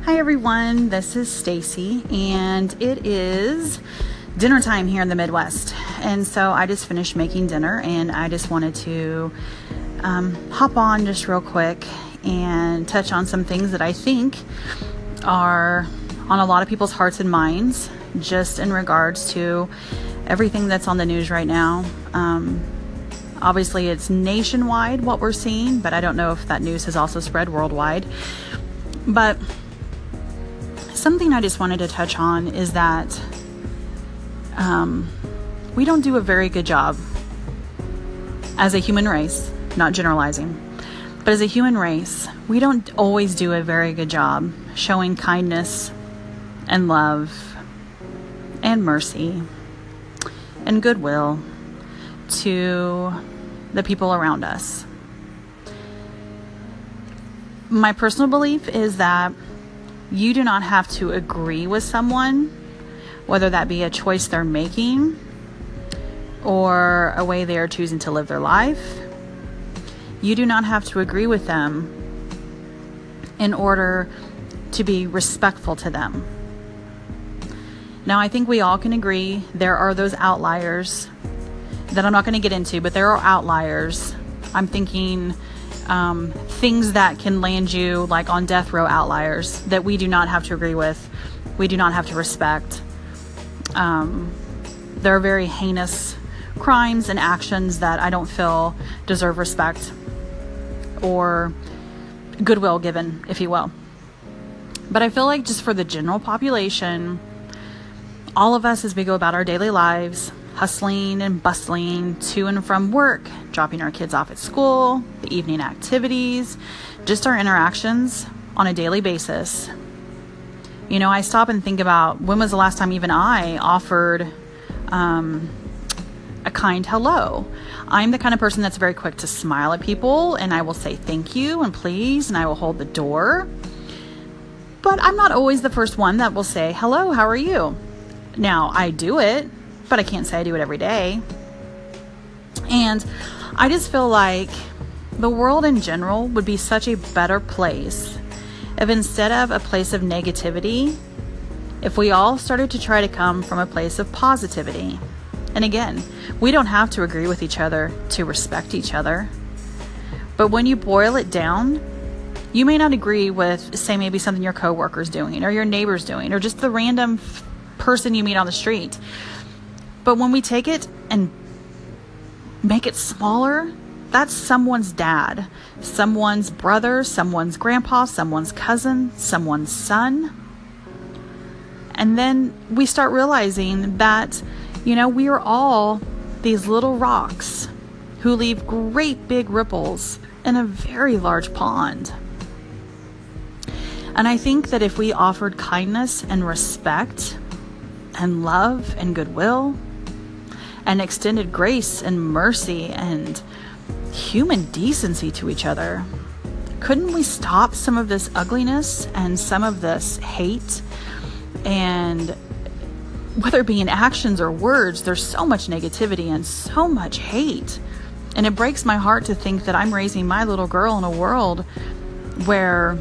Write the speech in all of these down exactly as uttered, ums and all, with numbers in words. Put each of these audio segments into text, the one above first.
Hi everyone, this is Stacy, and it is dinner time here in the Midwest. And so I just finished making dinner, and I just wanted to um, hop on just real quick and touch on some things that I think are on a lot of people's hearts and minds, just in regards to everything that's on the news right now. Um, obviously, it's nationwide what we're seeing, but I don't know if that news has also spread worldwide. But something I just wanted to touch on is that um, we don't do a very good job as a human race, not generalizing, but as a human race, we don't always do a very good job showing kindness and love and mercy and goodwill to the people around us. My personal belief is that you do not have to agree with someone, whether that be a choice they're making or a way they are choosing to live their life. You do not have to agree with them in order to be respectful to them. Now, I think we all can agree there are those outliers that I'm not going to get into, but there are outliers. I'm thinking Um, things that can land you like on death row outliers that we do not have to agree with, we do not have to respect. Um, there are very heinous crimes and actions that I don't feel deserve respect or goodwill given, if you will. But I feel like just for the general population, all of us as we go about our daily lives, hustling and bustling to and from work, dropping our kids off at school, the evening activities, just our interactions on a daily basis. You know, I stop and think about when was the last time even I offered um, a kind hello. I'm the kind of person that's very quick to smile at people, and I will say thank you and please, and I will hold the door. But I'm not always the first one that will say, hello, how are you? Now, I do it, but I can't say I do it every day. And I just feel like the world in general would be such a better place if instead of a place of negativity, if we all started to try to come from a place of positivity. And again, we don't have to agree with each other to respect each other. But when you boil it down, you may not agree with, say, maybe something your coworker's doing or your neighbor's doing or just the random f- person you meet on the street. But when we take it and make it smaller, that's someone's dad, someone's brother, someone's grandpa, someone's cousin, someone's son. And then we start realizing that, you know, we are all these little rocks who leave great big ripples in a very large pond. And I think that if we offered kindness and respect and love and goodwill, and extended grace and mercy and human decency to each other, couldn't we stop some of this ugliness and some of this hate? And whether it be in actions or words, there's so much negativity and so much hate. And it breaks my heart to think that I'm raising my little girl in a world where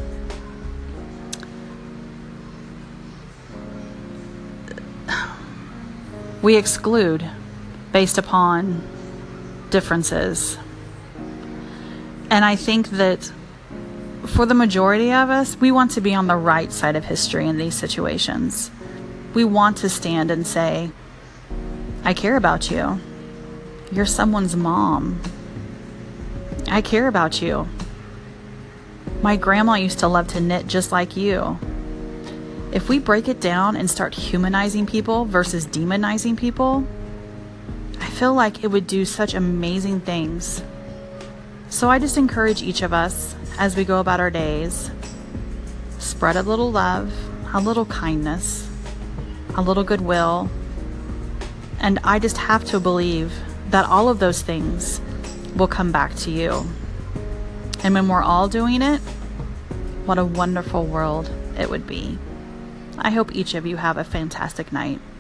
we exclude based upon differences. And I think that for the majority of us, we want to be on the right side of history in these situations. We want to stand and say, I care about you. You're someone's mom. I care about you. My grandma used to love to knit just like you. If we break it down and start humanizing people versus demonizing people, I feel like it would do such amazing things. So I just encourage each of us as we go about our days, spread a little love, a little kindness, a little goodwill. And I just have to believe that all of those things will come back to you. And when we're all doing it, what a wonderful world it would be. I hope each of you have a fantastic night.